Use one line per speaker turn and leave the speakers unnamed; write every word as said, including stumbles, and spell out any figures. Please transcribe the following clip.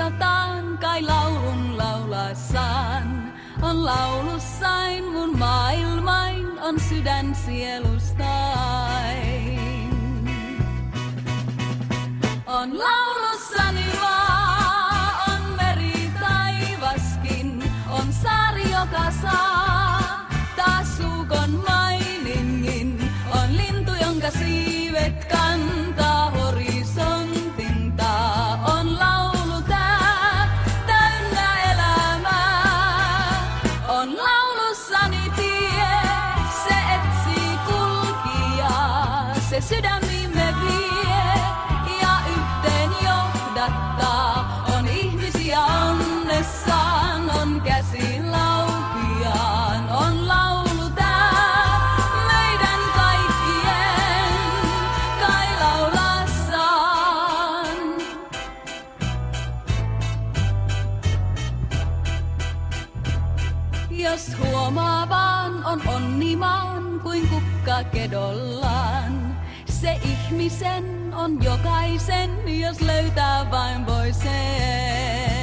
kirjoitan, kai laulun laulassaan. On laulussain mun maailmain, on sydän sielustain. On laulussani maa, on meri taivaskin, on saari joka saa taas suukon mainingin. On lintu jonka siivet kantaa horisontin taa. On laulu tää täynnä elämää. On laulussani tie, se etsii kulkijaa, se sydämimme vie ja yhteen johdattaa. On ihmisiä onnessaan, on käsi laupiaan. On laulu tää meidän kaikkien, kai laulassaan. Jos huomaa vaan, on onnimaan kuin kukka kedollaan. Se ihmisen on jokaisen, jos löytää vain voi sen.